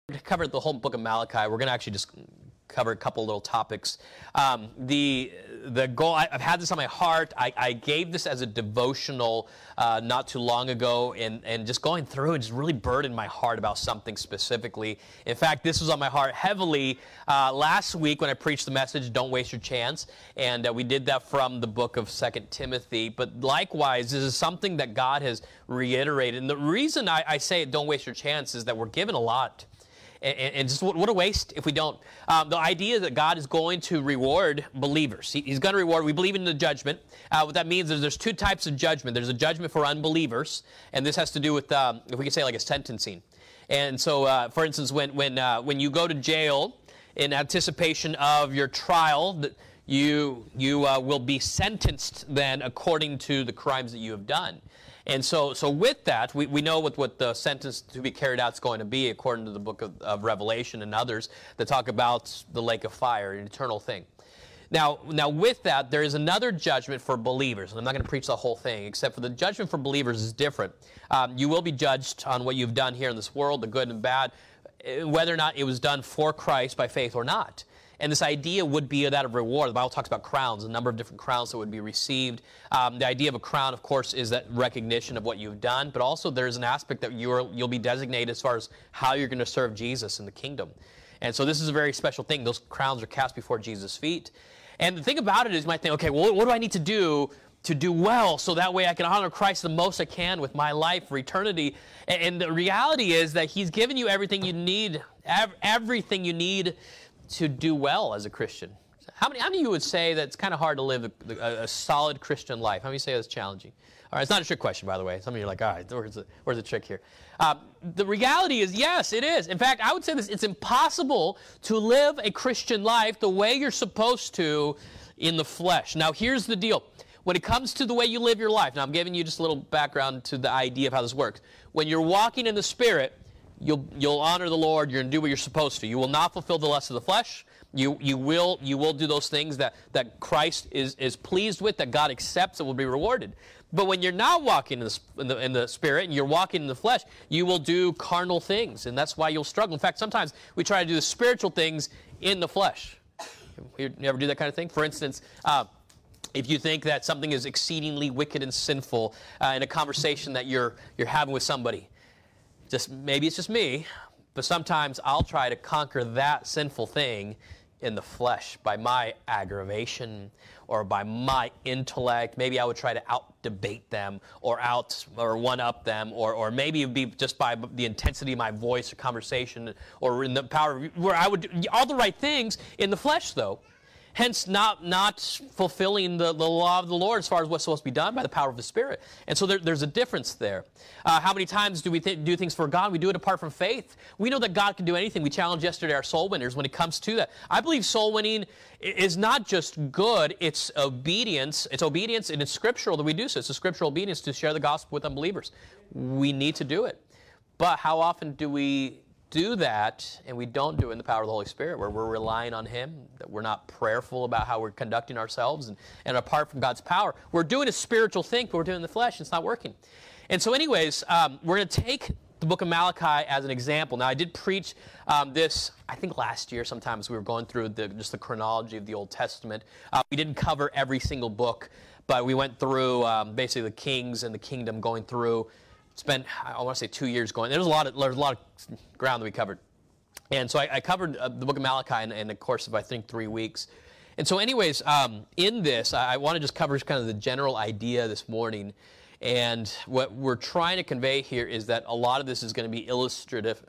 To cover the whole book of Malachi, we're going to actually just cover a couple little topics. The goal, I've had this on my heart. I gave this as a devotional not too long ago, and just going through it just really burdened my heart about something specifically. In fact, this was on my heart heavily last week when I preached the message, Don't Waste Your Chance, and we did that from the book of 2 Timothy. But likewise, this is something that God has reiterated. And the reason I say Don't Waste Your Chance is that we're given a lot. And just what a waste if we don't. The idea that God is going to reward believers. He's going to reward. We believe in the judgment. What that means is there's two types of judgment. There's a judgment for unbelievers, and this has to do with, if we could say, like a sentencing. And so, for instance, when you go to jail in anticipation of your trial, you will be sentenced then according to the crimes that you have done. And so with that, we know what the sentence to be carried out is going to be according to the book of Revelation and others that talk about the lake of fire, an eternal thing. Now with that, there is another judgment for believers. And I'm not going to preach the whole thing, except for the judgment for believers is different. You will be judged on what you've done here in this world, the good and bad, whether or not it was done for Christ by faith or not. And this idea would be that of reward. The Bible talks about crowns, a number of different crowns that would be received. The idea of a crown, of course, is that recognition of what you've done, but also there's an aspect that you'll be designated as far as how you're going to serve Jesus in the kingdom. And so this is a very special thing. Those crowns are cast before Jesus' feet. And the thing about it is you might think, okay, well, what do I need to do well so that way I can honor Christ the most I can with my life for eternity? And the reality is that He's given you everything you need, everything you need to do well as a Christian. How many of you would say that it's kind of hard to live a solid Christian life? How many say that's challenging? All right, it's not a trick question, by the way. Some of you are like, all right, where's the trick here? The reality is, yes, it is. In fact, I would say this, it's impossible to live a Christian life the way you're supposed to in the flesh. Now, here's the deal. When it comes to the way you live your life, now I'm giving you just a little background to the idea of how this works. When you're walking in the Spirit, you'll honor the Lord. You're going to do what you're supposed to. You will not fulfill the lust of the flesh. You will do those things that Christ is pleased with, that God accepts, and will be rewarded. But when you're not walking in the Spirit and you're walking in the flesh, you will do carnal things, and that's why you'll struggle. In fact, sometimes we try to do the spiritual things in the flesh. You ever do that kind of thing? For instance, if you think that something is exceedingly wicked and sinful in a conversation that you're having with somebody, maybe it's just me, but sometimes I'll try to conquer that sinful thing in the flesh by my aggravation or by my intellect. Maybe I would try to out-debate them or one-up them, or maybe it would be just by the intensity of my voice or conversation, or in the power where I would do all the right things in the flesh, though. Hence, not fulfilling the law of the Lord as far as what's supposed to be done by the power of the Spirit. And so there's a difference there. How many times do we do things for God? We do it apart from faith. We know that God can do anything. We challenged yesterday our soul winners when it comes to that. I believe soul winning is not just good, it's obedience. It's obedience, and it's scriptural that we do so. It's a scriptural obedience to share the gospel with unbelievers. We need to do it. But how often do we do that, and we don't do it in the power of the Holy Spirit, where we're relying on Him, that we're not prayerful about how we're conducting ourselves, and apart from God's power, we're doing a spiritual thing, but we're doing it in the flesh, and it's not working. And so anyways, we're going to take the book of Malachi as an example. Now, I did preach this, I think last year sometimes we were going through just the chronology of the Old Testament. We didn't cover every single book, but we went through basically the kings and the kingdom, going through. Spent, I want to say, 2 years going. There's a lot of ground that we covered. And so I covered the book of Malachi in the course of, I think, 3 weeks. And so anyways, in this, I want to just cover kind of the general idea this morning. And what we're trying to convey here is that a lot of this is going to be illustrative.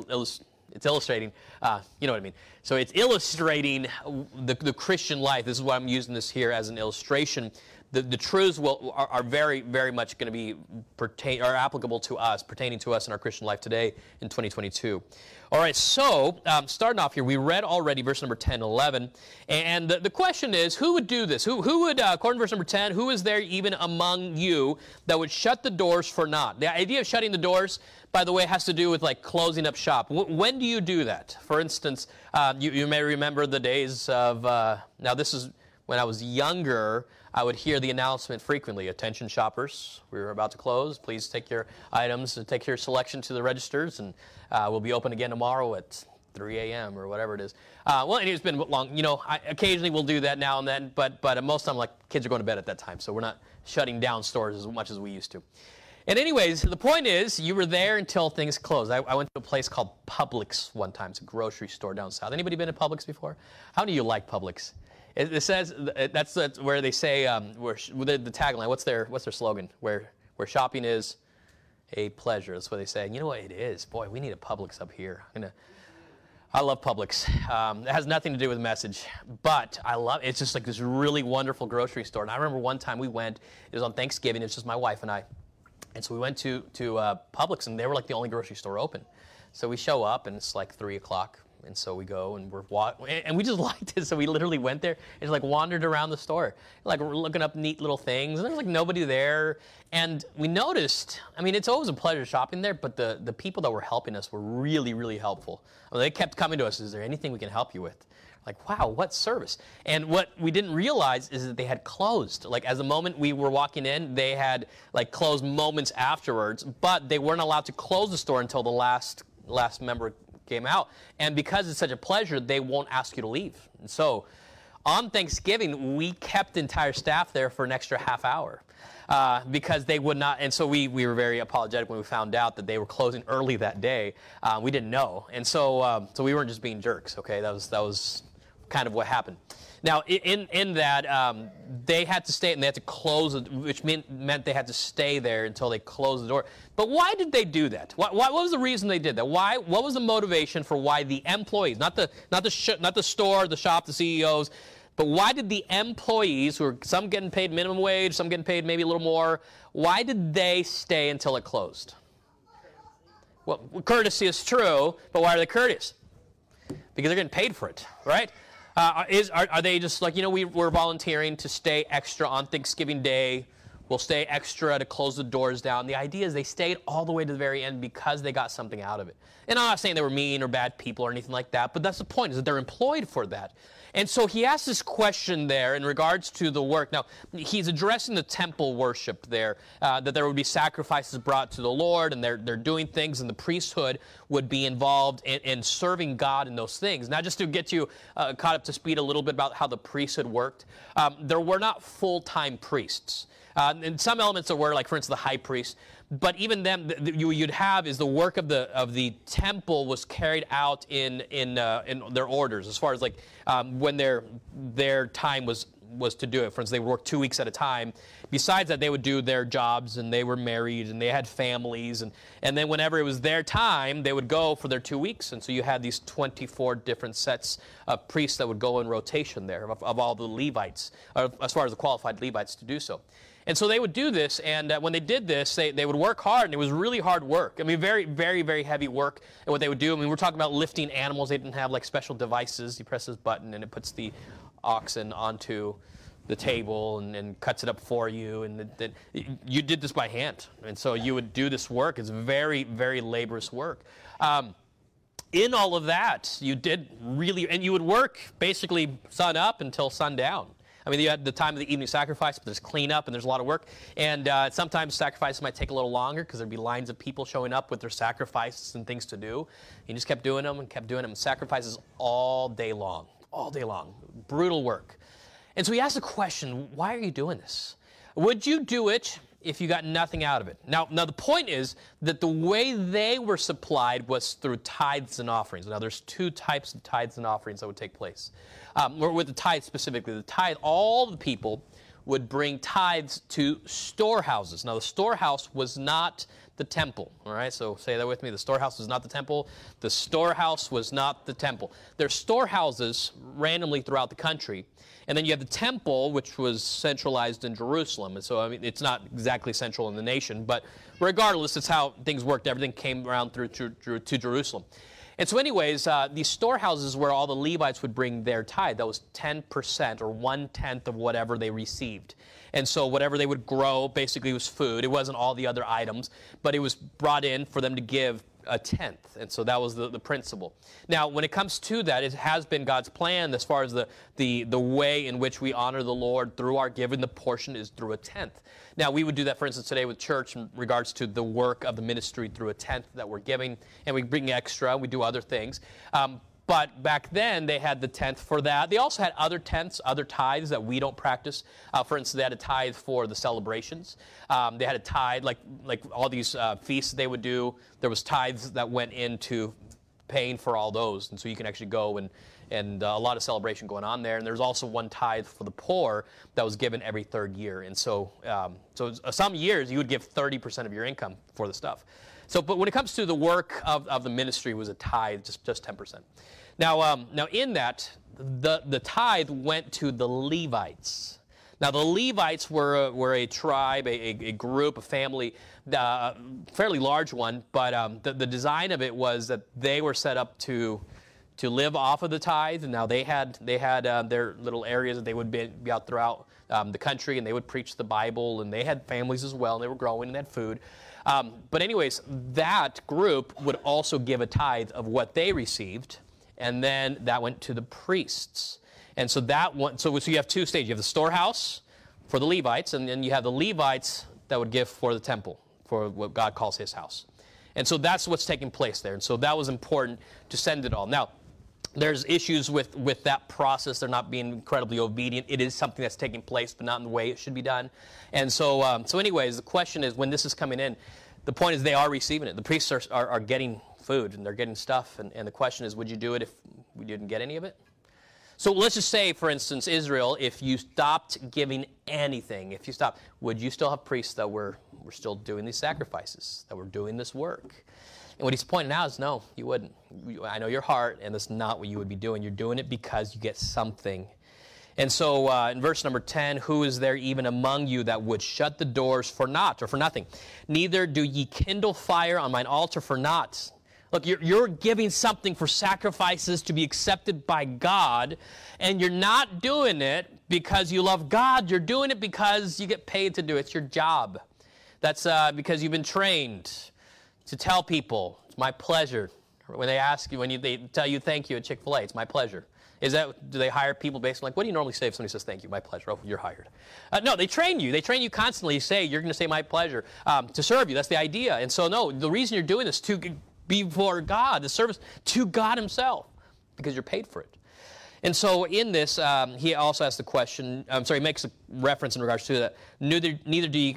It's illustrating, you know what I mean. So it's illustrating the Christian life. This is why I'm using this here as an illustration. The truths are very, very much going to be applicable to us, pertaining to us in our Christian life today in 2022. All right, so starting off here, we read already verse number 10 and 11, and the question is, who would do this? Who would, according to verse number 10, who is there even among you that would shut the doors for naught? The idea of shutting the doors, by the way, has to do with like closing up shop. When do you do that? For instance, you may remember the days of, now this is when I was younger, I would hear the announcement frequently, attention shoppers, we're about to close. Please take your items and take your selection to the registers, and we'll be open again tomorrow at 3 a.m. or whatever it is. Well, it's been long. You know, occasionally we'll do that now and then, but most of the time, like, kids are going to bed at that time, so we're not shutting down stores as much as we used to. And anyways, the point is, you were there until things closed. I went to a place called Publix one time. It's a grocery store down south. Anybody been to Publix before? How do you like Publix? It says that's where they say the tagline. What's their slogan? Where shopping is a pleasure. That's what they say. And you know what it is? Boy, we need a Publix up here. I love Publix. It has nothing to do with the message, but I love it. It's just like this really wonderful grocery store. And I remember one time we went. It was on Thanksgiving. It was just my wife and I. And so we went to Publix, and they were like the only grocery store open. So we show up, and it's like 3 o'clock, and so we go, and we just liked it. So we literally went there and just like wandered around the store, like looking up neat little things. And there was like nobody there, and we noticed. I mean, it's always a pleasure shopping there, but the people that were helping us were really, really helpful. I mean, they kept coming to us. Is there anything we can help you with? Like, wow, what service? And what we didn't realize is that they had closed. Like, as the moment we were walking in, they had like closed moments afterwards, but they weren't allowed to close the store until the last member came out. And because it's such a pleasure, they won't ask you to leave. And so on Thanksgiving, we kept the entire staff there for an extra half hour. Because they would not, and so we were very apologetic when we found out that they were closing early that day. We didn't know, and so we weren't just being jerks. Okay, that was kind of what happened. Now, in that, they had to stay and they had to close it, which meant they had to stay there until they closed the door. But why did they do that? What was the reason they did that? What was the motivation for why the employees, not the store, the shop, the CEOs, but why did the employees, who are some getting paid minimum wage, some getting paid maybe a little more, why did they stay until it closed? Well, courtesy is true, but why are they courteous? Because they're getting paid for it, right? Are they just like, we're volunteering to stay extra on Thanksgiving Day. We'll stay extra to close the doors down. The idea is they stayed all the way to the very end because they got something out of it. And I'm not saying they were mean or bad people or anything like that, but that's the point, is that they're employed for that. And so he asks this question there in regards to the work. Now, he's addressing the temple worship there, that there would be sacrifices brought to the Lord, and they're doing things, and the priesthood would be involved in serving God in those things. Now, just to get you caught up to speed a little bit about how the priesthood worked, there were not full-time priests. And some elements there were, like, for instance, the high priest. But even them, you'd have is the work of the temple was carried out in their orders, as far as like when their time was to do it. For instance, they would work 2 weeks at a time. Besides that, they would do their jobs, and they were married, and they had families, and then whenever it was their time, they would go for their 2 weeks. And so you had these 24 different sets of priests that would go in rotation there of all the Levites, as far as the qualified Levites to do so. And so they would do this, and when they did this, they would work hard, and it was really hard work. I mean, very, very, very heavy work. And what they would do, I mean, we're talking about lifting animals. They didn't have, like, special devices. You press this button, and it puts the oxen onto the table and cuts it up for you. And you did this by hand. And so you would do this work. It's very, very laborious work. In all of that, you did really, and you would work basically sun up until sundown. I mean, you had the time of the evening sacrifice, but there's cleanup and there's a lot of work. And sometimes sacrifices might take a little longer because there'd be lines of people showing up with their sacrifices and things to do. You just kept doing them and kept doing them. Sacrifices all day long. Brutal work. And so he asked the question, why are you doing this? Would you do it if you got nothing out of it? Now the point is that the way they were supplied was through tithes and offerings. Now, there's two types of tithes and offerings that would take place. Or with the tithe specifically, the tithe, all the people would bring tithes to storehouses. Now, the storehouse was not the temple, all right? So say that with me. The storehouse was not the temple. The storehouse was not the temple. There's storehouses randomly throughout the country. And then you have the temple, which was centralized in Jerusalem. And so, I mean, it's not exactly central in the nation, but regardless, it's how things worked. Everything came around through to Jerusalem. And so anyways, these storehouses where all the Levites would bring their tithe, that was 10% or 1/10 of whatever they received. And so whatever they would grow basically was food. It wasn't all the other items, but it was brought in for them to give a tenth. And so that was the principle. Now, when it comes to that, it has been God's plan as far as the way in which we honor the Lord through our giving. The portion is through a tenth. Now, we would do that, for instance, today with church in regards to the work of the ministry through a tenth that we're giving, and we bring extra, we do other things. But back then, they had the tenth for that. They also had other tenths, other tithes that we don't practice. For instance, they had a tithe for the celebrations. They had a tithe, like all these feasts they would do. There was tithes that went into paying for all those. And so you can actually go and a lot of celebration going on there. And there's also one tithe for the poor that was given every third year. And so, some years you would give 30% of your income for the stuff. So, but when it comes to the work of the ministry, it was a tithe, just 10%. Now in that, the tithe went to the Levites. Now, the Levites were a tribe, a group, a family, fairly large one, but the design of it was that they were set up to live off of the tithe. And now they had their little areas that they would be out throughout the country, and they would preach the Bible, and they had families as well, and they were growing and had food. But anyways, that group would also give a tithe of what they received, and then that went to the priests. And so so you have two stages. You have the storehouse for the Levites, and then you have the Levites that would give for the temple, for what God calls his house. And so that's what's taking place there. And so that was important to send it all. Now, there's issues with that process. They're not being incredibly obedient. It is something that's taking place, but not in the way it should be done. And so anyways, the question is, when this is coming in, the point is they are receiving it. The priests are getting food, and they're getting stuff. And the question is, would you do it if we didn't get any of it? So let's just say, for instance, Israel, if you stopped giving anything, would you still have priests that were still doing these sacrifices, that were doing this work? And what he's pointing out is, no, you wouldn't. I know your heart, and that's not what you would be doing. You're doing it because you get something. And so in verse number 10, who is there even among you that would shut the doors for naught or for nothing? Neither do ye kindle fire on mine altar for naught. Look, you're giving something for sacrifices to be accepted by God, and you're not doing it because you love God. You're doing it because you get paid to do it. It's your job. That's because you've been trained to tell people, it's my pleasure. When they ask you, they tell you thank you at Chick-fil-A, it's my pleasure. Do they hire people based on, like, what do you normally say if somebody says thank you? My pleasure. Oh, you're hired. No, they train you. They train you constantly. You say, you're going to say my pleasure to serve you. That's the idea. And so, no, the reason you're doing this to be for God, the service to God himself, because you're paid for it. And so in this, he also asks the question, he makes a reference in regards to that, neither do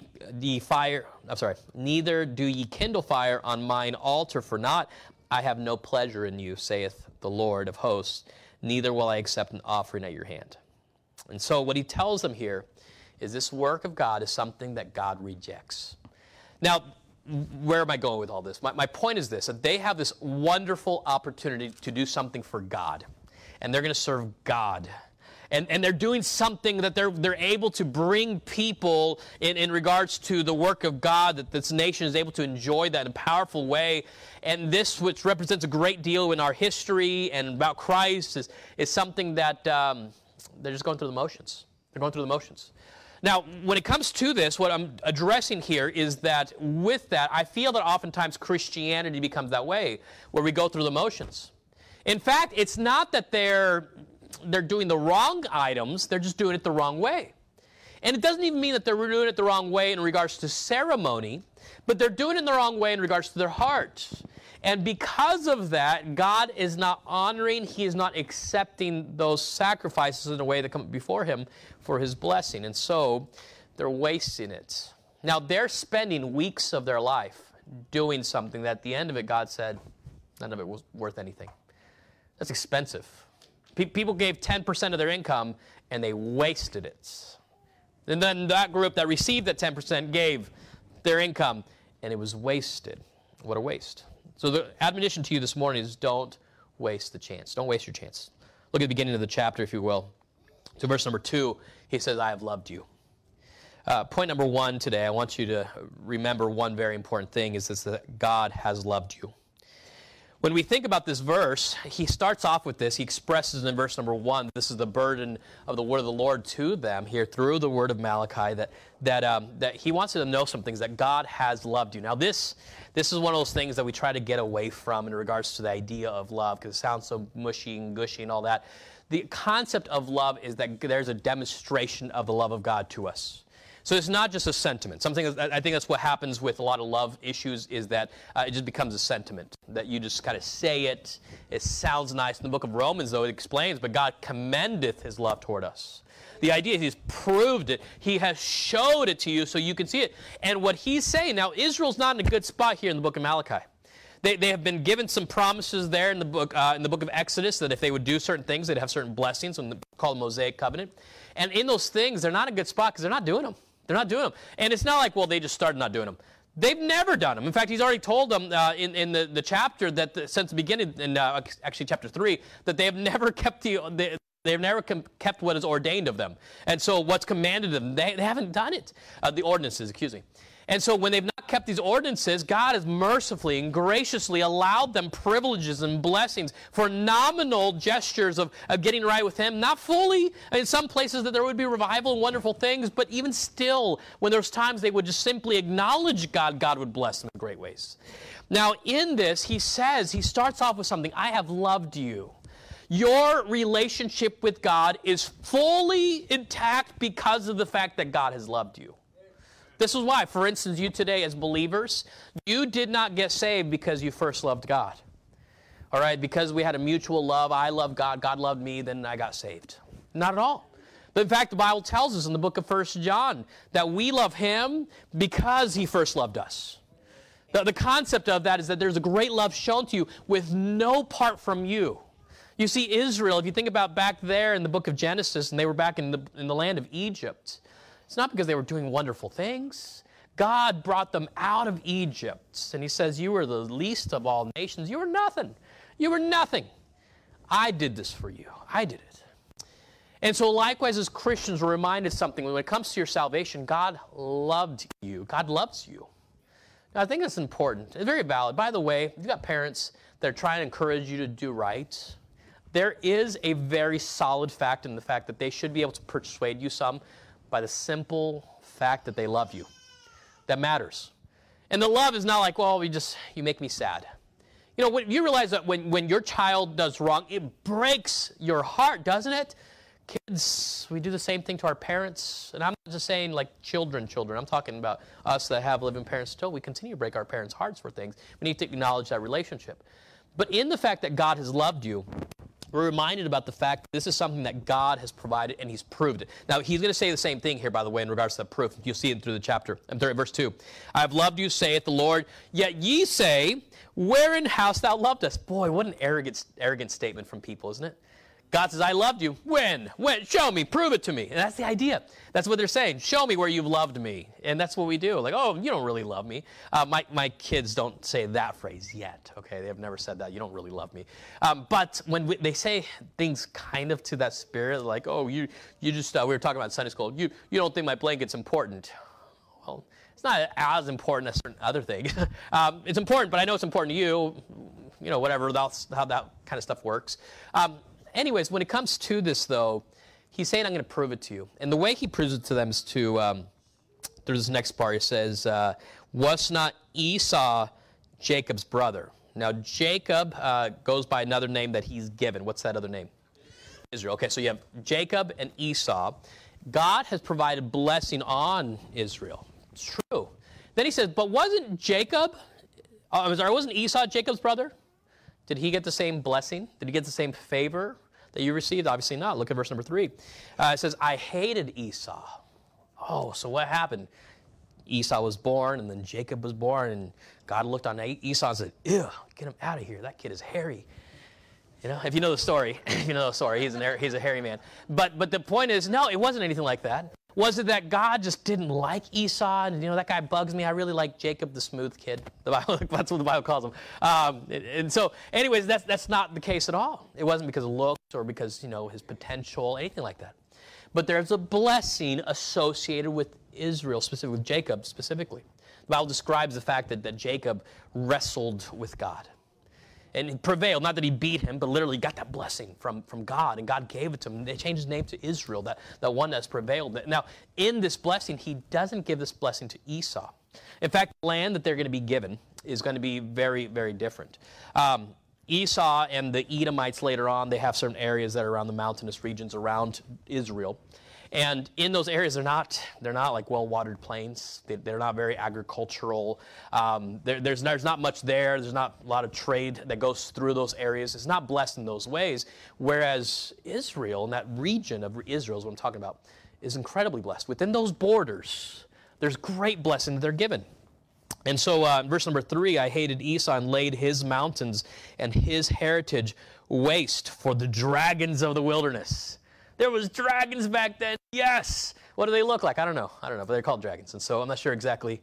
ye kindle fire on mine altar for naught. I have no pleasure in you, saith the Lord of hosts, neither will I accept an offering at your hand. And so what he tells them here is this work of God is something that God rejects. Now, where am I going with all this? My point is this, that they have this wonderful opportunity to do something for God, and they're going to serve God. And they're doing something that they're able to bring people in regards to the work of God, that this nation is able to enjoy that in a powerful way. And this, which represents a great deal in our history and about Christ, is something that they're just going through the motions. They're going through the motions. Now, when it comes to this, what I'm addressing here is that with that, I feel that oftentimes Christianity becomes that way, where we go through the motions. In fact, it's not that they're doing the wrong items, they're just doing it the wrong way. And it doesn't even mean that they're doing it the wrong way in regards to ceremony, but they're doing it in the wrong way in regards to their heart. And because of that, God is not honoring, he is not accepting those sacrifices in a way that come before him for his blessing. And so they're wasting it. Now, they're spending weeks of their life doing something that at the end of it, God said, none of it was worth anything. That's expensive. People gave 10% of their income, and they wasted it. And then that group that received that 10% gave their income, and it was wasted. What a waste. So the admonition to you this morning is don't waste the chance. Don't waste your chance. Look at the beginning of the chapter, if you will. To verse number 2, he says, I have loved you. Point number 1 today, I want you to remember one very important thing, is this, that God has loved you. When we think about this verse, he starts off with this. He expresses in verse number 1, this is the burden of the word of the Lord to them here through the word of Malachi, that he wants them to know some things, that God has loved you. Now this is one of those things that we try to get away from in regards to the idea of love, because it sounds so mushy and gushy and all that. The concept of love is that there's a demonstration of the love of God to us. So it's not just a sentiment. I think that's what happens with a lot of love issues, is that it just becomes a sentiment, that you just kind of say it. It sounds nice. In the book of Romans, though, it explains, but God commendeth his love toward us. The idea is he's proved it. He has showed it to you so you can see it. And what he's saying, now Israel's not in a good spot here in the book of Malachi. They have been given some promises there in the book of Exodus, that if they would do certain things, they'd have certain blessings, called the Mosaic Covenant. And in those things, they're not in a good spot because they're not doing them. They're not doing them. And it's not like, well, they just started not doing them. They've never done them. In fact, he's already told them in the chapter that since the beginning, in actually chapter 3, that they have never kept kept what is ordained of them. And so what's commanded them, they haven't done it. The ordinances, excuse me. And so when they've not kept these ordinances, God has mercifully and graciously allowed them privileges and blessings for nominal gestures of getting right with him. Not fully. In some places that there would be revival and wonderful things, but even still, when there's times they would just simply acknowledge God, God would bless them in great ways. Now in this, he starts off with something, I have loved you. Your relationship with God is fully intact because of the fact that God has loved you. This is why, for instance, you today as believers, you did not get saved because you first loved God. All right, because we had a mutual love, I love God, God loved me, then I got saved. Not at all. But in fact, the Bible tells us in the book of 1 John that we love him because he first loved us. The concept of that is that there's a great love shown to you with no part from you. You see, Israel, if you think about back there in the book of Genesis, and they were back in the land of Egypt, it's not because they were doing wonderful things. God brought them out of Egypt. And he says, you were the least of all nations. You were nothing. You were nothing. I did this for you. I did it. And so likewise, as Christians, we're reminded something. When it comes to your salvation, God loved you. God loves you. Now, I think that's important. It's very valid. By the way, if you've got parents that are trying to encourage you to do right, there is a very solid fact in the fact that they should be able to persuade you some by the simple fact that they love you. That matters. And the love is not like, well, you make me sad. You know, when you realize that when your child does wrong, it breaks your heart, doesn't it? Kids, we do the same thing to our parents. And I'm not just saying like children. I'm talking about us that have living parents still. We continue to break our parents' hearts for things. We need to acknowledge that relationship. But in the fact that God has loved you, we're reminded about the fact that this is something that God has provided and he's proved it. Now, he's going to say the same thing here, by the way, in regards to the proof. You'll see it through the chapter. Verse 2. I have loved you, saith the Lord, yet ye say, wherein hast thou loved us? Boy, what an arrogant statement from people, isn't it? God says, I loved you. When? When? Show me. Prove it to me. And that's the idea. That's what they're saying. Show me where you've loved me. And that's what we do. Like, oh, you don't really love me. My kids don't say that phrase yet. Okay, they have never said that. You don't really love me. But when they say things kind of to that spirit, like, oh, you just, we were talking about Sunday school. You don't think my blanket's important. Well, it's not as important as certain other things. It's important, but I know it's important to you. You know, whatever. That's how that kind of stuff works. Anyways, when it comes to this, though, he's saying, I'm going to prove it to you. And the way he proves it to them is through this next part. He says, was not Esau Jacob's brother? Now, Jacob goes by another name that he's given. What's that other name? Israel. Okay, so you have Jacob and Esau. God has provided blessing on Israel. It's true. Then he says, but wasn't wasn't Esau Jacob's brother? Did he get the same blessing? Did he get the same favor that you received? Obviously not. Look at verse number 3. It says, I hated Esau. Oh, so what happened? Esau was born, and then Jacob was born, and God looked on Esau and said, ew, get him out of here. That kid is hairy. You know, if you know the story, he's a hairy man. But the point is, no, it wasn't anything like that. Was it that God just didn't like Esau? And, that guy bugs me. I really like Jacob, the smooth kid. The Bible, that's what the Bible calls him. And so, anyways, that's not the case at all. It wasn't because of looks or because, his potential, anything like that. But there's a blessing associated with Israel, specifically with Jacob specifically. The Bible describes the fact that Jacob wrestled with God. And he prevailed, not that he beat him, but literally got that blessing from God, and God gave it to him. They changed his name to Israel, that one that's prevailed. Now, in this blessing, he doesn't give this blessing to Esau. In fact, the land that they're going to be given is going to be very, very different. Esau and the Edomites later on, they have certain areas that are around the mountainous regions around Israel. And in those areas, they're not like well-watered plains. They're not very agricultural. There's not much there. There's not a lot of trade that goes through those areas. It's not blessed in those ways. Whereas Israel, and that region of Israel is what I'm talking about, is incredibly blessed. Within those borders, there's great blessing that they're given. And so in verse number 3, I hated Esau and laid his mountains and his heritage waste for the dragons of the wilderness. There was dragons back then. Yes. What do they look like? I don't know, but they're called dragons. And so I'm not exactly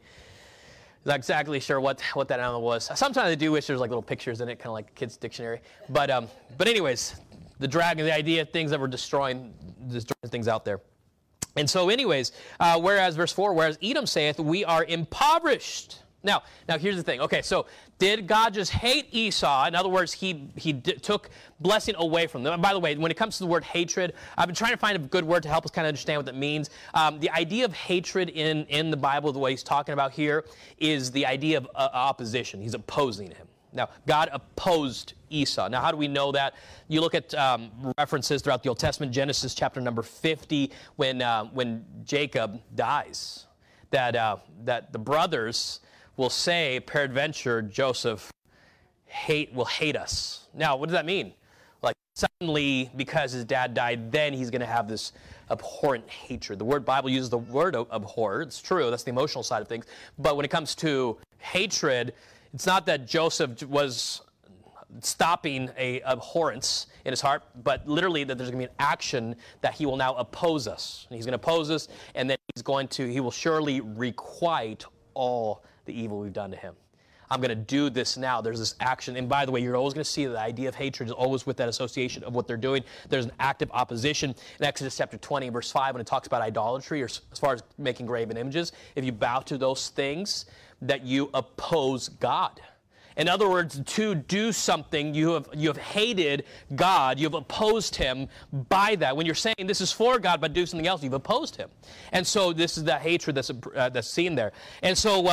sure what that animal was. Sometimes I do wish there's like little pictures in it, kind of like a kid's dictionary. But anyways, the dragon, the idea of things that were destroying things out there. And so anyways, whereas verse 4, whereas Edom saith, we are impoverished. Now here's the thing. Okay, so did God just hate Esau? In other words, he took blessing away from them. And by the way, when it comes to the word hatred, I've been trying to find a good word to help us kind of understand what that means. The idea of hatred in the Bible, the way he's talking about here, is the idea of opposition. He's opposing him. Now, God opposed Esau. Now, how do we know that? You look at references throughout the Old Testament, Genesis chapter number 50, when Jacob dies, that the brothers will say, peradventure, Joseph will hate us. Now, what does that mean? Like, suddenly, because his dad died, then he's going to have this abhorrent hatred. The Bible uses the word abhor. It's true. That's the emotional side of things. But when it comes to hatred, it's not that Joseph was stopping a abhorrence in his heart, but literally that there's going to be an action that he will now oppose us. And he's going to oppose us, and then he will surely requite all the evil we've done to him. I'm going to do this now. There's this action. And by the way, you're always going to see the idea of hatred is always with that association of what they're doing. There's an active opposition. In Exodus chapter 20, verse 5, when it talks about idolatry, or as far as making graven images, if you bow to those things, that you oppose God. In other words, to do something, you have hated God, you've opposed him by that. When you're saying this is for God, but do something else, you've opposed him. And so this is that hatred that's seen there. And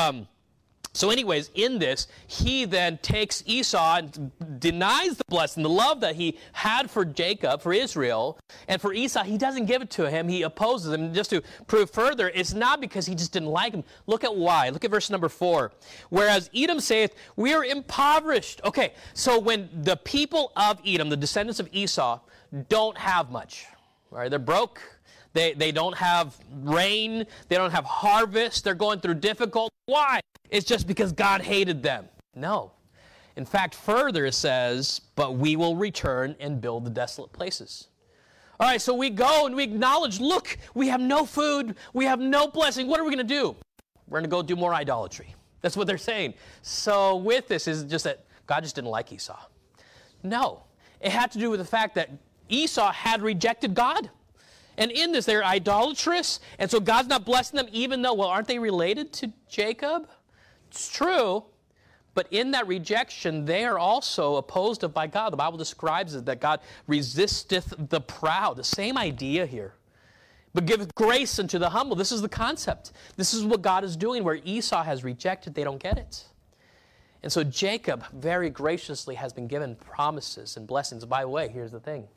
so anyways, in this, he then takes Esau and denies the blessing, the love that he had for Jacob, for Israel. And for Esau, he doesn't give it to him. He opposes him. And just to prove further, it's not because he just didn't like him. Look at why. Look at verse number 4. Whereas Edom saith, we are impoverished. Okay, so when the people of Edom, the descendants of Esau, don't have much, all right, they're broke. They don't have rain. They don't have harvest. They're going through difficult. Why? It's just because God hated them. No. In fact, further it says, but we will return and build the desolate places. All right, so we go and we acknowledge, look, we have no food. We have no blessing. What are we going to do? We're going to go do more idolatry. That's what they're saying. So with this is just that God just didn't like Esau. No. It had to do with the fact that Esau had rejected God. And in this, they're idolatrous, and so God's not blessing them, even though, well, aren't they related to Jacob? It's true, but in that rejection, they are also opposed of by God. The Bible describes it that God resisteth the proud. The same idea here. But giveth grace unto the humble. This is the concept. This is what God is doing, where Esau has rejected, they don't get it. And so Jacob very graciously has been given promises and blessings. By the way, here's the thing.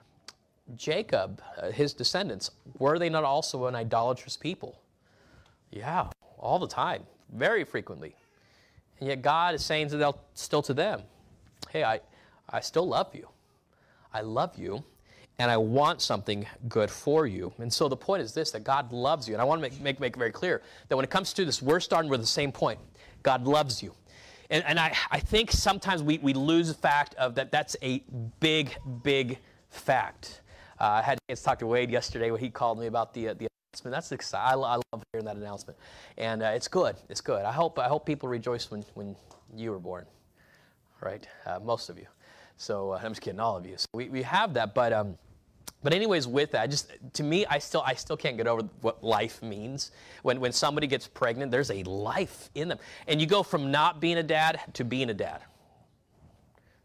Jacob, his descendants, were they not also an idolatrous people? Yeah, all the time, very frequently. And yet God is saying still to them, hey, I still love you. I love you, and I want something good for you. And so the point is this, that God loves you. And I want to make it very clear that when it comes to this, we're starting with the same point. God loves you. And I think sometimes we lose the fact of that's a big, big fact. I had a chance to talk to Wade yesterday when he called me about the announcement. That's exciting. I love hearing that announcement, and it's good. It's good. I hope people rejoice when you were born, right? Most of you. So I'm just kidding, all of you. So we have that, but anyways, with that, to me, I still can't get over what life means. When somebody gets pregnant, there's a life in them, and you go from not being a dad to being a dad.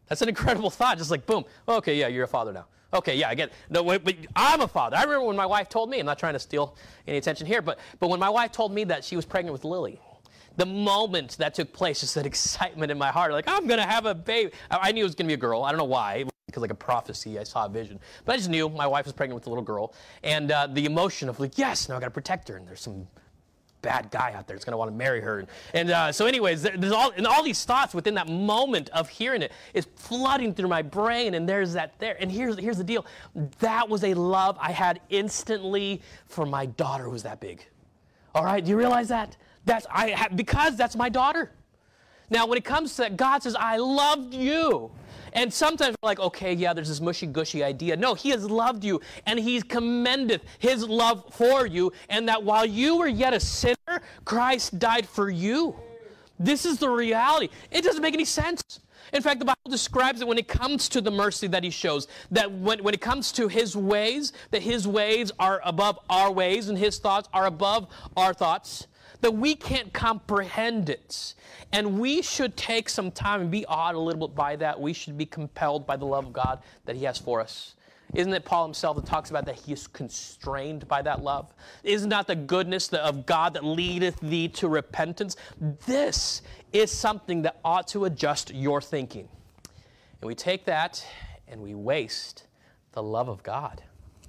That's an incredible thought. Just like, boom. Okay, yeah, you're a father now. Okay, yeah, I get it. No, wait, but I'm a father. I remember when my wife told me, I'm not trying to steal any attention here, but when my wife told me that she was pregnant with Lily, the moment that took place, just that excitement in my heart, like, I'm going to have a baby. I knew it was going to be a girl. I don't know why. Because like a prophecy, I saw a vision. But I just knew my wife was pregnant with a little girl. And the emotion of like, yes, now I got to protect her. And there's some bad guy out there that's going to want to marry her. And so anyways, there's all these thoughts within that moment of hearing it is flooding through my brain. And there's that there. And here's the deal. That was a love I had instantly for my daughter who was that big. All right, do you realize that? Because that's my daughter. Now, when it comes to that, God says, I loved you. And sometimes we're like, okay, yeah, there's this mushy-gushy idea. No, he has loved you, and he commendeth his love for you, and that while you were yet a sinner, Christ died for you. This is the reality. It doesn't make any sense. In fact, the Bible describes it when it comes to the mercy that he shows, that when it comes to his ways, that his ways are above our ways, and his thoughts are above our thoughts, that we can't comprehend it. And we should take some time and be awed a little bit by that. We should be compelled by the love of God that he has for us. Isn't it Paul himself that talks about that he is constrained by that love? Isn't that the goodness of God that leadeth thee to repentance? This is something that ought to adjust your thinking. And we take that and we waste the love of God.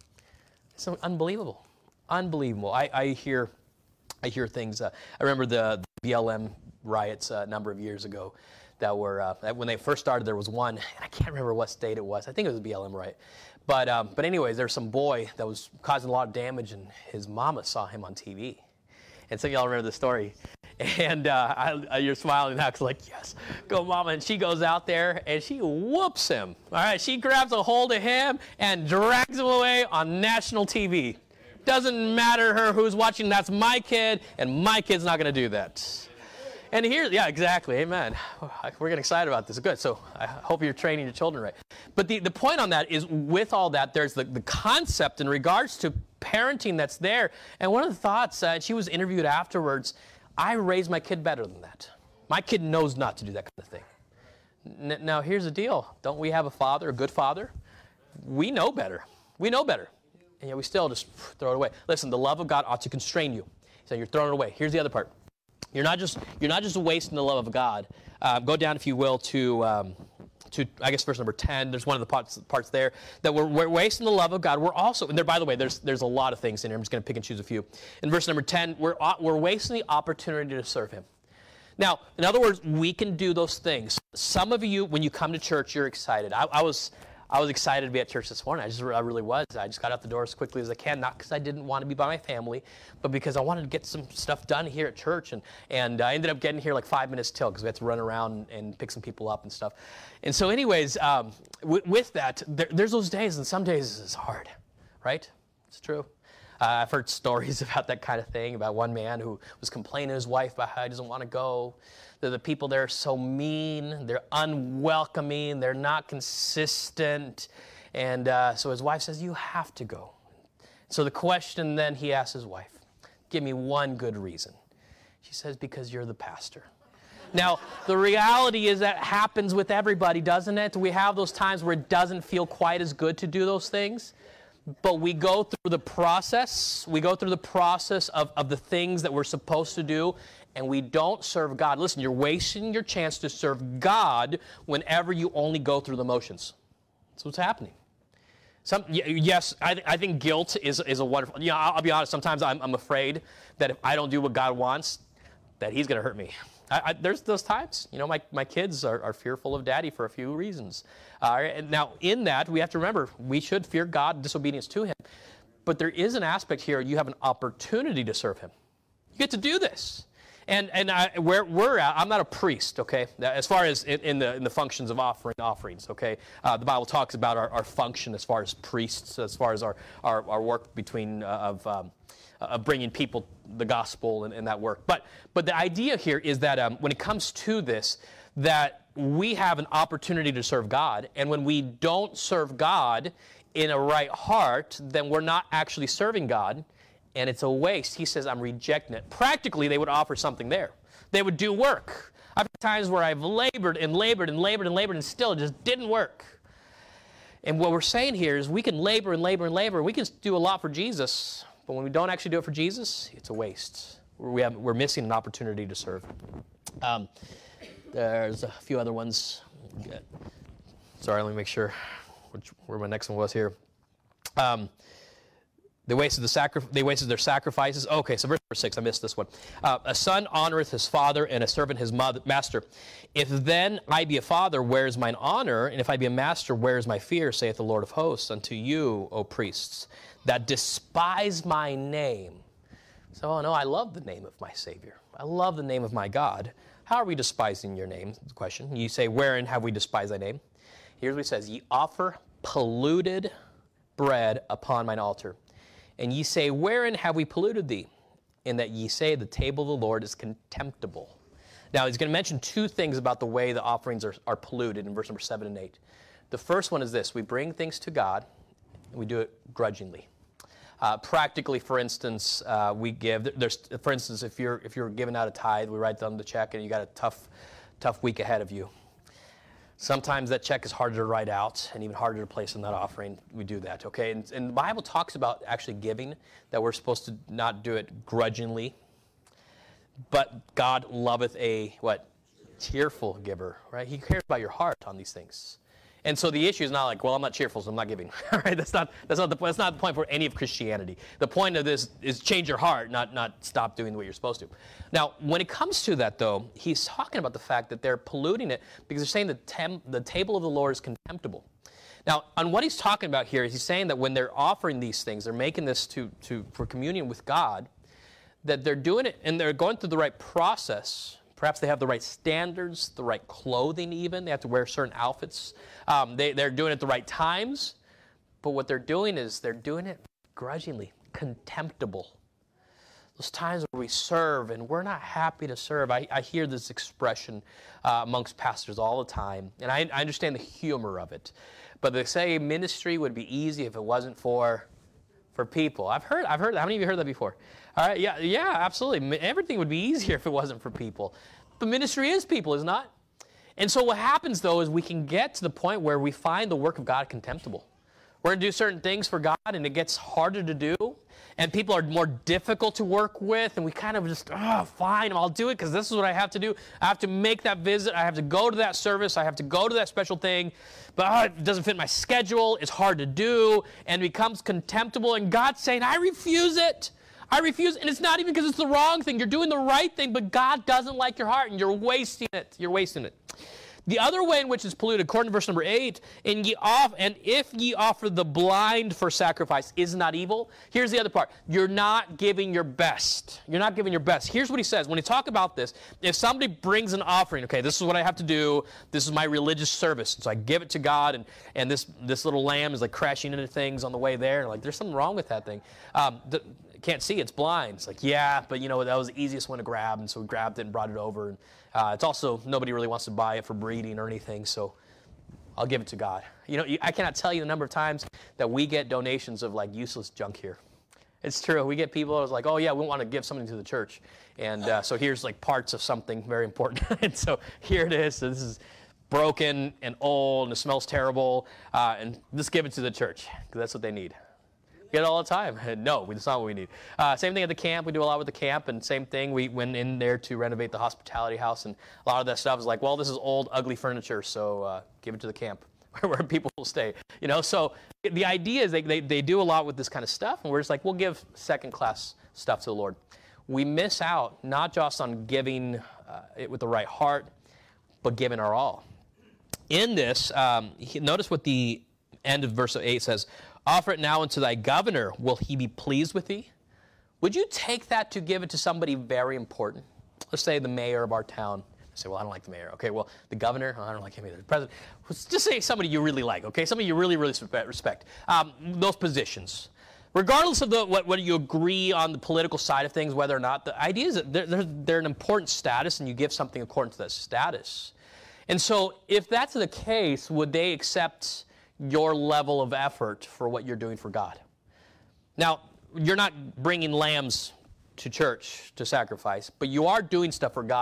It's unbelievable. Unbelievable. I hear things. I remember the BLM riots a number of years ago that were, when they first started, there was one, and I can't remember what state it was. I think it was a BLM riot. But anyways, there was some boy that was causing a lot of damage, and his mama saw him on TV. And some of y'all remember the story. And you're smiling now because like, yes, go mama. And she goes out there, and she whoops him. All right, she grabs a hold of him and drags him away on national TV. Doesn't matter her who's watching, that's my kid, and my kid's not going to do that. And here, yeah, exactly, amen. We're getting excited about this. Good, so I hope you're training your children right. But the point on that is with all that, there's the concept in regards to parenting that's there. And one of the thoughts, she was interviewed afterwards, I raised my kid better than that. My kid knows not to do that kind of thing. Now, here's the deal. Don't we have a father, a good father? We know better. We know better. And yet we still just throw it away. Listen, the love of God ought to constrain you. So you're throwing it away. Here's the other part. You're not just wasting the love of God. Go down, if you will, to I guess verse number 10. There's one of the parts there that we're wasting the love of God. We're also, and there, by the way, there's a lot of things in here. I'm just going to pick and choose a few. In verse number 10, we're wasting the opportunity to serve him. Now, in other words, we can do those things. Some of you, when you come to church, you're excited. I was excited to be at church this morning. I really was. I just got out the door as quickly as I can, not because I didn't want to be by my family, but because I wanted to get some stuff done here at church. And I ended up getting here like 5 minutes till because we had to run around and pick some people up and stuff. And so anyways, with that, there's those days, and some days it's hard, right? It's true. I've heard stories about that kind of thing, about one man who was complaining to his wife about how he doesn't want to go. The people there are so mean, they're unwelcoming, they're not consistent. And so his wife says, you have to go. So the question then he asks his wife, give me one good reason. She says, because you're the pastor. Now, the reality is that happens with everybody, doesn't it? We have those times where it doesn't feel quite as good to do those things. But we go through the process. We go through the process of the things that we're supposed to do, and we don't serve God. Listen, you're wasting your chance to serve God whenever you only go through the motions. That's what's happening. Yes, I think guilt is a wonderful. You know, I'll be honest. Sometimes I'm afraid that if I don't do what God wants, that He's going to hurt me. There's those times. You know, my kids are fearful of Daddy for a few reasons. And now, in that, we have to remember, we should fear God and disobedience to Him. But there is an aspect here, you have an opportunity to serve Him. You get to do this. And where we're at, I'm not a priest, okay? As far as in the functions of offerings, okay? The Bible talks about our function as far as priests, as far as our work between of bringing people the gospel and that work. But the idea here is that when it comes to this, that we have an opportunity to serve God, and when we don't serve God in a right heart, then we're not actually serving God, and it's a waste. He says, I'm rejecting it. Practically, they would offer something there. They would do work. I've had times where I've labored and labored and labored and labored and still it just didn't work. And what we're saying here is we can labor and labor and labor. We can do a lot for Jesus, but when we don't actually do it for Jesus, it's a waste. We're missing an opportunity to serve. There's a few other ones. Sorry, let me make sure where my next one was here. They wasted their sacrifices. Okay, so verse 6, I missed this one. A son honoreth his father, and a servant his master. If then I be a father, where is mine honor? And if I be a master, where is my fear, saith the Lord of hosts, unto you, O priests, that despise my name. So, oh no, I love the name of my Savior. I love the name of my God. How are we despising your name? The question. You say, wherein have we despised thy name? Here's what he says. Ye offer polluted bread upon mine altar. And ye say, wherein have we polluted thee? In that ye say, the table of the Lord is contemptible. Now, he's going to mention two things about the way the offerings are polluted in verse number 7 and 8. The first one is this. We bring things to God, and we do it grudgingly. Practically, for instance, we give. For instance, if you're giving out a tithe, we write them the check, and you got a tough week ahead of you. Sometimes that check is harder to write out and even harder to place in that offering. We do that, okay? And the Bible talks about actually giving, that we're supposed to not do it grudgingly. But God loveth a, what? Cheerful giver, right? He cares about your heart on these things. And so the issue is not like, well, I'm not cheerful, so I'm not giving. All right, that's not the point for any of Christianity. The point of this is change your heart, not stop doing what you're supposed to. Now, when it comes to that, though, he's talking about the fact that they're polluting it because they're saying the table of the Lord is contemptible. Now, on what he's talking about here, he's saying that when they're offering these things, they're making this for communion with God, that they're doing it and they're going through the right process. Perhaps they have the right standards, the right clothing even. They have to wear certain outfits. They're doing it at the right times. But what they're doing is they're doing it grudgingly, contemptible. Those times where we serve and we're not happy to serve. I hear this expression amongst pastors all the time. And I understand the humor of it. But they say ministry would be easy if it wasn't for people. I've heard. How many of you heard that before? All right, yeah, absolutely. Everything would be easier if it wasn't for people. But ministry is people, is not? And so what happens, though, is we can get to the point where we find the work of God contemptible. We're going to do certain things for God, and it gets harder to do. And people are more difficult to work with, and we kind of just, fine, I'll do it because this is what I have to do. I have to make that visit. I have to go to that service. I have to go to that special thing. But it doesn't fit my schedule. It's hard to do, and it becomes contemptible. And God's saying, I refuse it. I refuse. And it's not even because it's the wrong thing. You're doing the right thing, but God doesn't like your heart, and you're wasting it. You're wasting it. The other way in which it's polluted, according to verse number 8, and if ye offer the blind for sacrifice, is not evil. Here's the other part. You're not giving your best. You're not giving your best. Here's what he says. When he talk about this, if somebody brings an offering, okay, this is what I have to do. This is my religious service. So I give it to God, and this little lamb is like crashing into things on the way there. Like, there's something wrong with that thing. Can't see, it's blind. It's like, yeah, but that was the easiest one to grab, and so we grabbed it and brought it over. And it's also, nobody really wants to buy it for breeding or anything, so I'll give it to God. I cannot tell you the number of times that we get donations of like useless junk here. It's true. We get people who's like, oh yeah, we want to give something to the church. And so here's like parts of something very important. And so here it is. So this is broken and old and it smells terrible. And just give it to the church because that's what they need. Get it all the time. No, that's not what we need. Same thing at the camp. We do a lot with the camp, and same thing. We went in there to renovate the hospitality house, and a lot of that stuff is like, well, this is old, ugly furniture, so give it to the camp where people will stay. So the idea is they do a lot with this kind of stuff, and we're just like, we'll give second-class stuff to the Lord. We miss out not just on giving it with the right heart, but giving our all. In this, notice what the end of verse 8 says. Offer it now unto thy governor. Will he be pleased with thee? Would you take that to give it to somebody very important? Let's say the mayor of our town. I say, well, I don't like the mayor. Okay, well, the governor, I don't like him either. The president. Let's just say somebody you really like, okay? Somebody you really, really respect. Those positions. Regardless of what you agree on the political side of things, whether or not, the idea is that they're an important status, and you give something according to that status. And so if that's the case, would they accept your level of effort for what you're doing for God? Now, you're not bringing lambs to church to sacrifice, but you are doing stuff for God.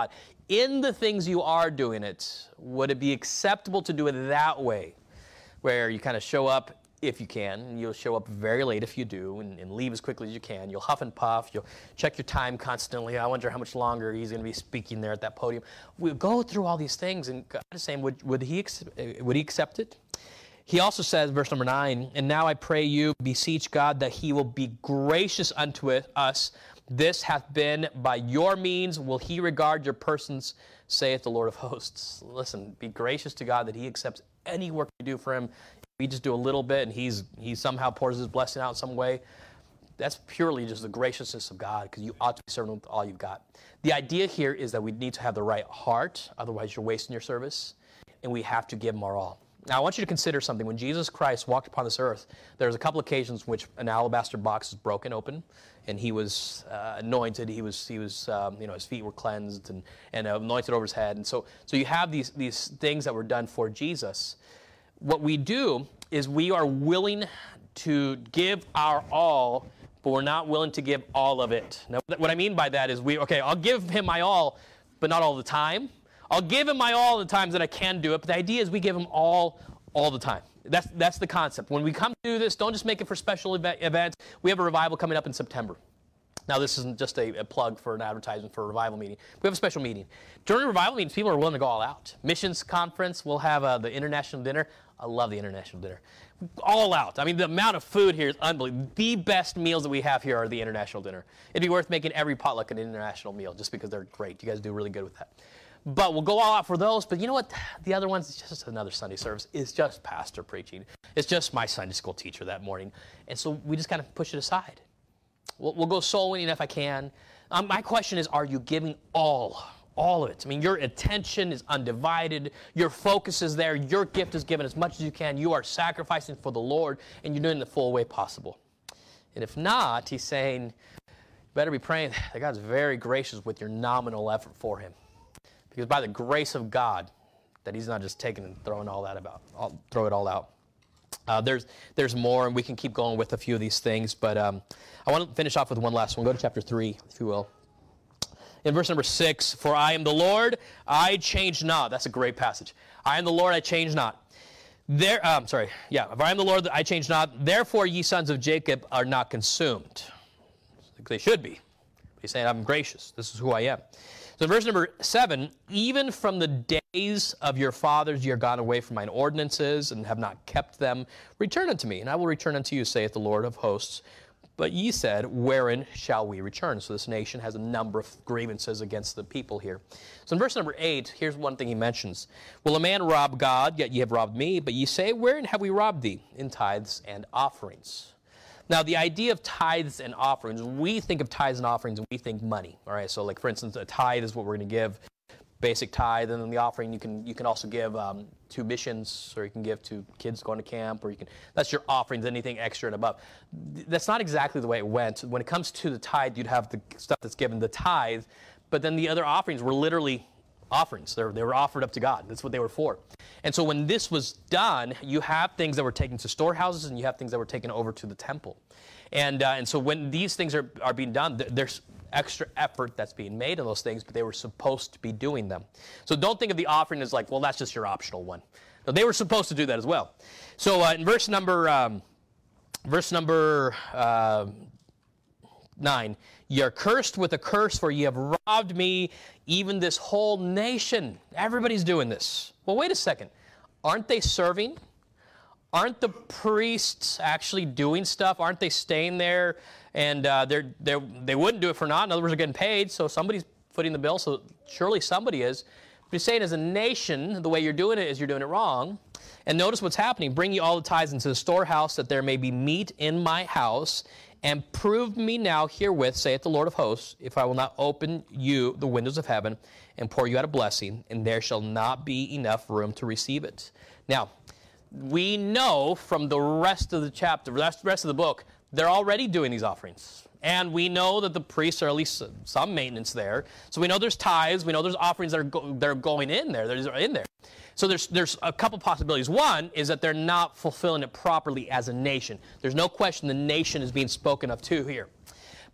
in the things you are doing it, would it be acceptable to do it that way, where you kind of show up if you can, and you'll show up very late if you do, and leave as quickly as you can. You'll huff and puff. You'll check your time constantly. I wonder how much longer he's going to be speaking there at that podium. We'll go through all these things, and God is saying, would he accept it? He also says, verse number 9, and now I pray you, beseech God that he will be gracious unto us. This hath been by your means. Will he regard your persons, saith the Lord of hosts. Listen, be gracious to God that he accepts any work you do for him. We just do a little bit, and he somehow pours his blessing out in some way. That's purely just the graciousness of God, because you ought to be serving with all you've got. The idea here is that we need to have the right heart, otherwise you're wasting your service, and we have to give him our all. Now, I want you to consider something. When Jesus Christ walked upon this earth, there's a couple occasions in which an alabaster box is broken open, and he was anointed. He was his feet were cleansed and anointed over his head. And so you have these things that were done for Jesus. What we do is we are willing to give our all, but we're not willing to give all of it. Now, what I mean by that is I'll give him my all, but not all the time. I'll give him my all the times that I can do it, but the idea is we give him all the time. That's the concept. When we come to do this, don't just make it for special events. We have a revival coming up in September. Now, this isn't just a plug for an advertisement for a revival meeting. We have a special meeting. During revival meetings, people are willing to go all out. Missions conference, we'll have the international dinner. I love the international dinner. All out. I mean, the amount of food here is unbelievable. The best meals that we have here are the international dinner. It'd be worth making every potluck an international meal just because they're great. You guys do really good with that. But we'll go all out for those. But you know what? The other ones, it's just another Sunday service. It's just pastor preaching. It's just my Sunday school teacher that morning. And so we just kind of push it aside. We'll go soul winning if I can. My question is, are you giving all of it? I mean, your attention is undivided. Your focus is there. Your gift is given as much as you can. You are sacrificing for the Lord, and you're doing it the full way possible. And if not, he's saying, you better be praying that God's very gracious with your nominal effort for him. Because by the grace of God, that he's not just taking and throwing all that about, throw it all out. There's more, and we can keep going with a few of these things, but I want to finish off with one last one. Go to chapter 3, if you will. In verse number 6, for I am the Lord, I change not. That's a great passage. I am the Lord, I change not. For I am the Lord, I change not. Therefore, ye sons of Jacob are not consumed. They should be. He's saying, I'm gracious. This is who I am. So in verse number 7, even from the days of your fathers ye are gone away from mine ordinances, and have not kept them. Return unto me, and I will return unto you, saith the Lord of hosts. But ye said, wherein shall we return? So this nation has a number of grievances against the people here. So in verse number 8, here's one thing he mentions. Will a man rob God? Yet ye have robbed me. But ye say, wherein have we robbed thee? In tithes and offerings. Now, the idea of tithes and offerings, we think of tithes and offerings and we think money. All right, so like, for instance, a tithe is what we're going to give, basic tithe, and then the offering you can also give to missions, or you can give to kids going to camp, or that's your offerings, anything extra and above. That's not exactly the way it went. When it comes to the tithe, you'd have the stuff that's given, the tithe, but then the other offerings were literally offerings. They were offered up to God. That's what they were for. And so when this was done, you have things that were taken to storehouses, and you have things that were taken over to the temple. And so when these things are being done, there's extra effort that's being made in those things, but they were supposed to be doing them. So don't think of the offering as like, well, that's just your optional one. No, they were supposed to do that as well. So in verse number 9, ye are cursed with a curse, for ye have robbed me, even this whole nation. Everybody's doing this. Well, wait a second. Aren't they serving? Aren't the priests actually doing stuff? Aren't they staying there? And they wouldn't do it for naught. In other words, they're getting paid, so somebody's footing the bill, so surely somebody is. But he's saying as a nation, the way you're doing it is you're doing it wrong. And notice what's happening. Bring ye all the tithes into the storehouse, that there may be meat in my house. And prove me now herewith, saith the Lord of hosts, if I will not open you the windows of heaven and pour you out a blessing, and there shall not be enough room to receive it. Now, we know from the rest of the chapter, the rest of the book, they're already doing these offerings. And we know that the priests are at least some maintenance there. So we know there's tithes. We know there's offerings that are going in there. They're in there. So there's a couple possibilities. One is that they're not fulfilling it properly as a nation. There's no question the nation is being spoken of too here.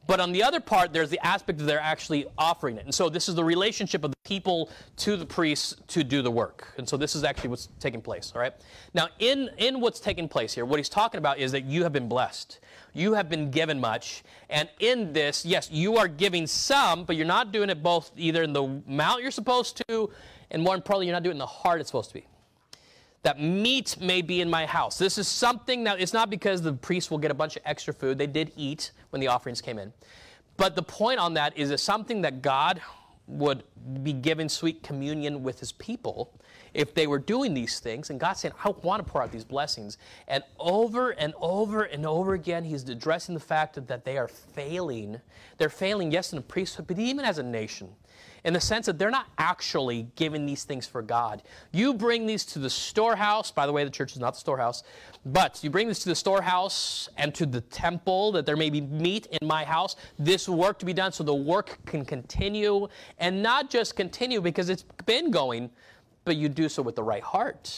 But on the other part, there's the aspect that they're actually offering it. And so this is the relationship of the people to the priests to do the work. And so this is actually what's taking place, all right? Now, in what's taking place here, what he's talking about is that you have been blessed. You have been given much. And in this, yes, you are giving some, but you're not doing it both either in the amount you're supposed to, and more importantly, you're not doing it in the heart it's supposed to be. That meat may be in my house. This is something that, it's not because the priests will get a bunch of extra food. They did eat when the offerings came in. But the point on that is it's something that God would be giving sweet communion with his people if they were doing these things. And God's saying, I want to pour out these blessings. And over and over and over again, he's addressing the fact that they are failing. They're failing, yes, in the priesthood, but even as a nation, in the sense that they're not actually giving these things for God. You bring these to the storehouse. By the way, the church is not the storehouse. But you bring this to the storehouse and to the temple, that there may be meat in my house. This work to be done so the work can continue. And not just continue because it's been going, but you do so with the right heart.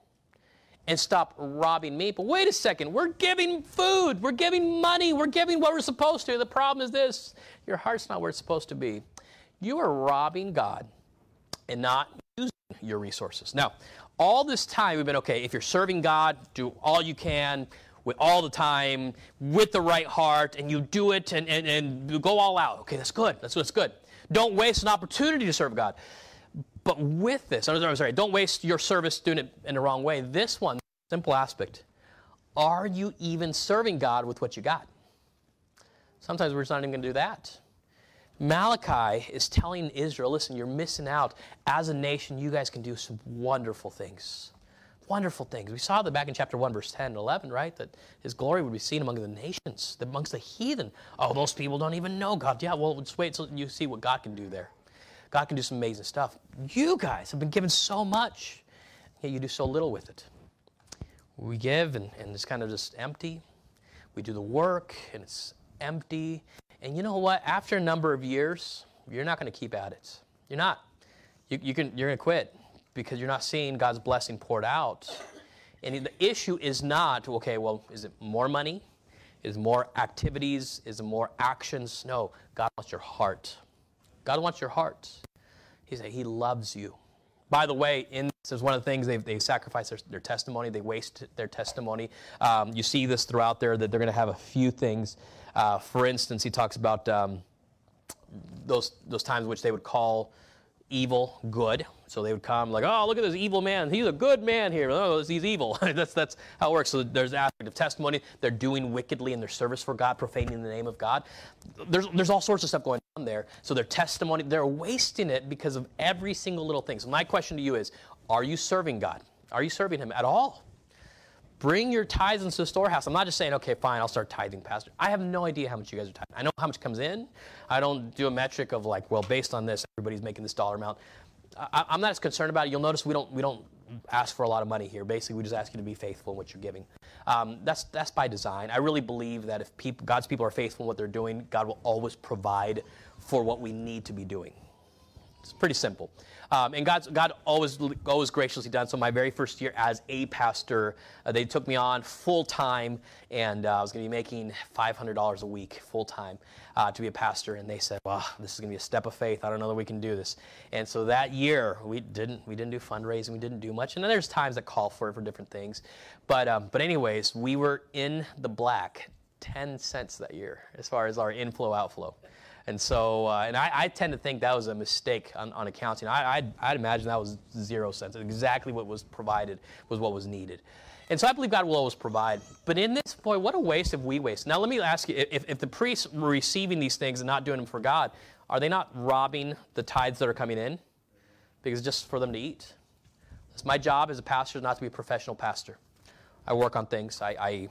And stop robbing me. But wait a second, we're giving food. We're giving money. We're giving what we're supposed to. The problem is this: your heart's not where it's supposed to be. You are robbing God and not using your resources. Now, all this time we've been, okay, if you're serving God, do all you can with all the time, with the right heart, and you do it and you go all out. Okay, that's good. That's good. Don't waste an opportunity to serve God. But with this, I'm sorry, don't waste your service doing it in the wrong way. This one, simple aspect, are you even serving God with what you got? Sometimes we're just not even going to do that. Malachi is telling Israel, listen, you're missing out. As a nation, you guys can do some wonderful things. Wonderful things. We saw that back in chapter 1, verse 10 and 11, right? That his glory would be seen among the nations, amongst the heathen. Oh, those people don't even know God. Yeah, well, just wait till you see what God can do there. God can do some amazing stuff. You guys have been given so much, yet you do so little with it. We give, and it's kind of just empty. We do the work, and it's empty. And you know what? After a number of years, you're not going to keep at it. You're not. You're going to quit because you're not seeing God's blessing poured out. And the issue is not, okay, well, is it more money? Is it more activities? Is it more actions? No, God wants your heart. God wants your heart. He loves you. By the way, this is one of the things they sacrifice their testimony. They waste their testimony. You see this throughout there, that they're going to have a few things. For instance, he talks about those times which they would call evil good. So they would come like, oh, look at this evil man. He's a good man here. Oh, he's evil. that's how it works. So there's the aspect of testimony. They're doing wickedly in their service for God, profaning the name of God. There's all sorts of stuff going on there. So their testimony, they're wasting it because of every single little thing. So my question to you is, are you serving God? Are you serving him at all? Bring your tithes into the storehouse. I'm not just saying, okay, fine, I'll start tithing, Pastor. I have no idea how much you guys are tithing. I know how much comes in. I don't do a metric of like, well, based on this, everybody's making this dollar amount. I'm not as concerned about it. You'll notice we don't ask for a lot of money here. Basically, we just ask you to be faithful in what you're giving. That's by design. I really believe that if God's people are faithful in what they're doing, God will always provide for what we need to be doing. It's pretty simple. And God always graciously done. So my very first year as a pastor, they took me on full-time, and I was going to be making $500 a week full-time to be a pastor. And they said, well, this is going to be a step of faith. I don't know that we can do this. And so that year, we didn't do fundraising. We didn't do much. And then there's times that call for it for different things. But anyways, we were in the black 10 cents that year as far as our inflow-outflow. And so, and I tend to think that was a mistake on accounting. I'd imagine that was 0 cents. Exactly what was provided was what was needed. And so I believe God will always provide. But in this, boy, what a waste if we waste. Now let me ask you, if the priests were receiving these things and not doing them for God, are they not robbing the tithes that are coming in? Because it's just for them to eat. It's my job as a pastor is not to be a professional pastor. I work on things. I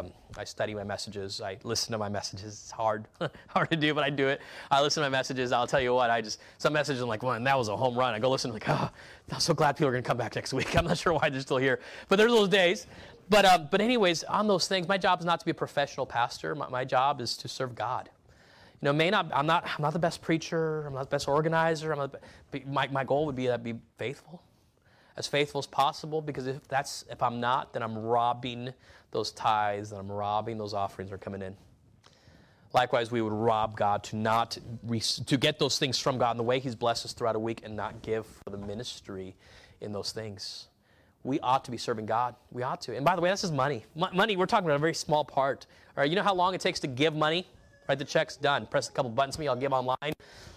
study my messages. I listen to my messages. It's hard to do, but I do it. I listen to my messages. I'll tell you what, some messages I'm like, well, that was a home run. I go listen, like, oh, I'm so glad people are going to come back next week. I'm not sure why they're still here, but there's those days. But anyways, on those things, my job is not to be a professional pastor. My job is to serve God. You know, I'm not the best preacher. I'm not the best organizer. But my goal would be to be faithful. As faithful as possible, because if I'm not, then I'm robbing those tithes, and I'm robbing those offerings that are coming in. Likewise, we would rob God to get those things from God in the way He's blessed us throughout a week and not give for the ministry in those things. We ought to be serving God. We ought to. And by the way, this is money. Money, we're talking about a very small part. All right, you know how long it takes to give money? Write the checks, done. Press a couple buttons for me, I'll give online.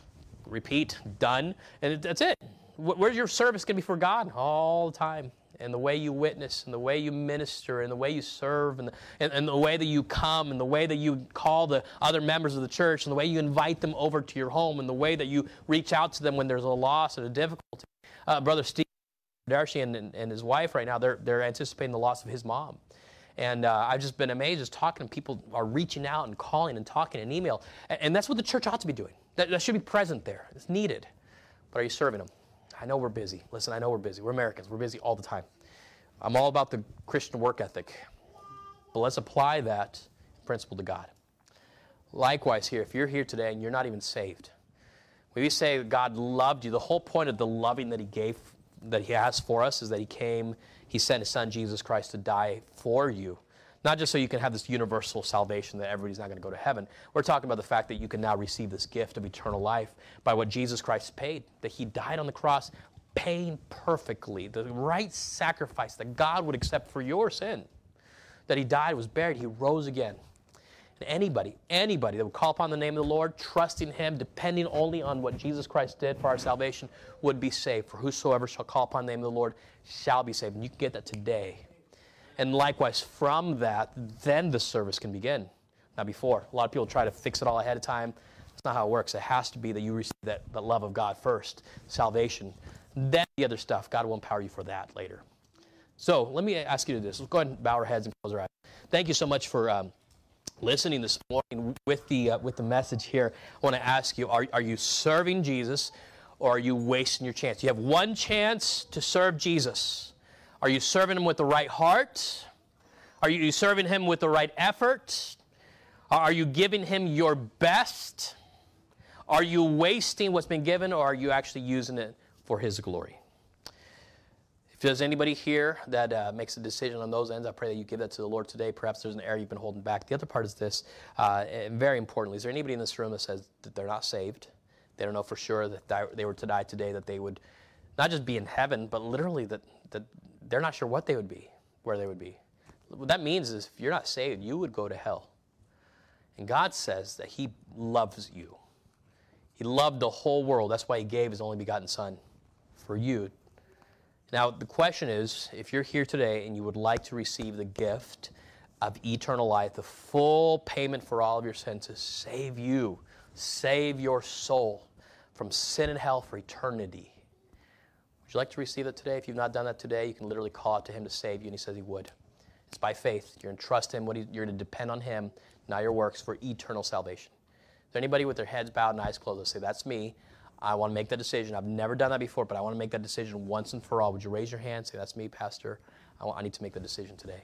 Repeat, done. And that's it. Where's your service going to be for God? All the time. And the way you witness, and the way you minister, and the way you serve, and the way that you come, and the way that you call the other members of the church, and the way you invite them over to your home, and the way that you reach out to them when there's a loss and a difficulty. Brother Steve Darcy and his wife right now, they're anticipating the loss of his mom. And I've just been amazed just talking. People are reaching out and calling and talking and email. And that's what the church ought to be doing. That should be present there. It's needed. But are you serving them? I know we're busy. Listen, I know we're busy. We're Americans. We're busy all the time. I'm all about the Christian work ethic. But let's apply that principle to God. Likewise here, if you're here today and you're not even saved, when we say God loved you, the whole point of the loving that He has for us is that He sent His Son, Jesus Christ, to die for you. Not just so you can have this universal salvation that everybody's not going to go to heaven. We're talking about the fact that you can now receive this gift of eternal life by what Jesus Christ paid. That He died on the cross, paying perfectly the right sacrifice that God would accept for your sin. That He died, was buried, He rose again. And anybody that would call upon the name of the Lord, trusting Him, depending only on what Jesus Christ did for our salvation, would be saved. For whosoever shall call upon the name of the Lord shall be saved. And you can get that today. And likewise, from that, then the service can begin. Not before. A lot of people try to fix it all ahead of time. That's not how it works. It has to be that you receive the love of God first, salvation. Then the other stuff, God will empower you for that later. So let me ask you to this. Let's go ahead and bow our heads and close our eyes. Thank you so much for listening this morning with the message here. I want to ask you, are you serving Jesus, or are you wasting your chance? You have one chance to serve Jesus. Are you serving Him with the right heart? Are you serving Him with the right effort? Are you giving Him your best? Are you wasting what's been given, or are you actually using it for His glory? If there's anybody here that makes a decision on those ends, I pray that you give that to the Lord today. Perhaps there's an area you've been holding back. The other part is this, and very importantly, is there anybody in this room that says that they're not saved? They don't know for sure that they were to die today, that they would not just be in heaven, but literally that they're not sure what they would be, where they would be. What that means is if you're not saved, you would go to hell. And God says that He loves you. He loved the whole world. That's why He gave His only begotten Son for you. Now, the question is, if you're here today and you would like to receive the gift of eternal life, the full payment for all of your sins to save you, save your soul from sin and hell for eternity, would you like to receive it today? If you've not done that today, you can literally call out to Him to save you, and He says He would. It's by faith. You're going to trust Him. You're going to depend on Him, not your works, for eternal salvation. Is there anybody with their heads bowed and eyes closed that say, that's me, I want to make that decision. I've never done that before, but I want to make that decision once and for all. Would you raise your hand? Say, that's me, Pastor. I need to make the decision today.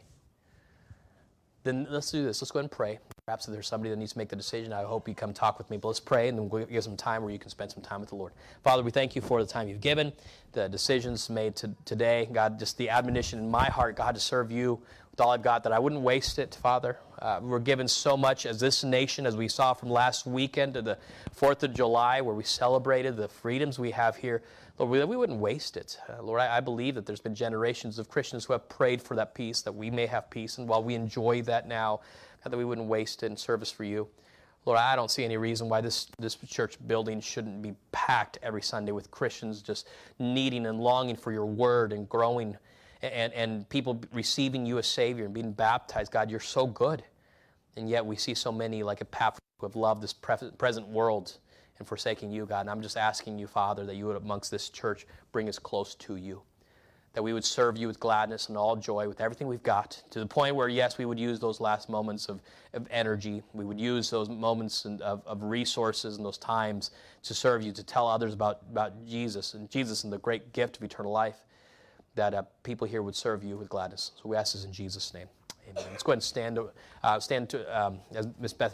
Then let's do this. Let's go ahead and pray. Perhaps if there's somebody that needs to make the decision, I hope you come talk with me. But let's pray, and then we'll give some time where you can spend some time with the Lord. Father, we thank You for the time You've given, the decisions made today. God, just the admonition in my heart, God, to serve You with all I've got, that I wouldn't waste it, Father. We're given so much as this nation, as we saw from last weekend to the 4th of July, where we celebrated the freedoms we have here. Lord, we wouldn't waste it. Lord, I believe that there's been generations of Christians who have prayed for that peace, that we may have peace. And while we enjoy that now, God, that we wouldn't waste it in service for You. Lord, I don't see any reason why this church building shouldn't be packed every Sunday with Christians just needing and longing for Your word and growing, and people receiving You as Savior and being baptized. God, You're so good. And yet we see so many like Epaphras who have loved this present world and forsaking You, God. And I'm just asking You, Father, that You would amongst this church bring us close to You, that we would serve You with gladness and all joy with everything we've got, to the point where, yes, we would use those last moments of energy. We would use those moments of resources and those times to serve You, to tell others about Jesus and the great gift of eternal life, that people here would serve You with gladness. So we ask this in Jesus' name. Amen. Let's go ahead and stand as Miss Beth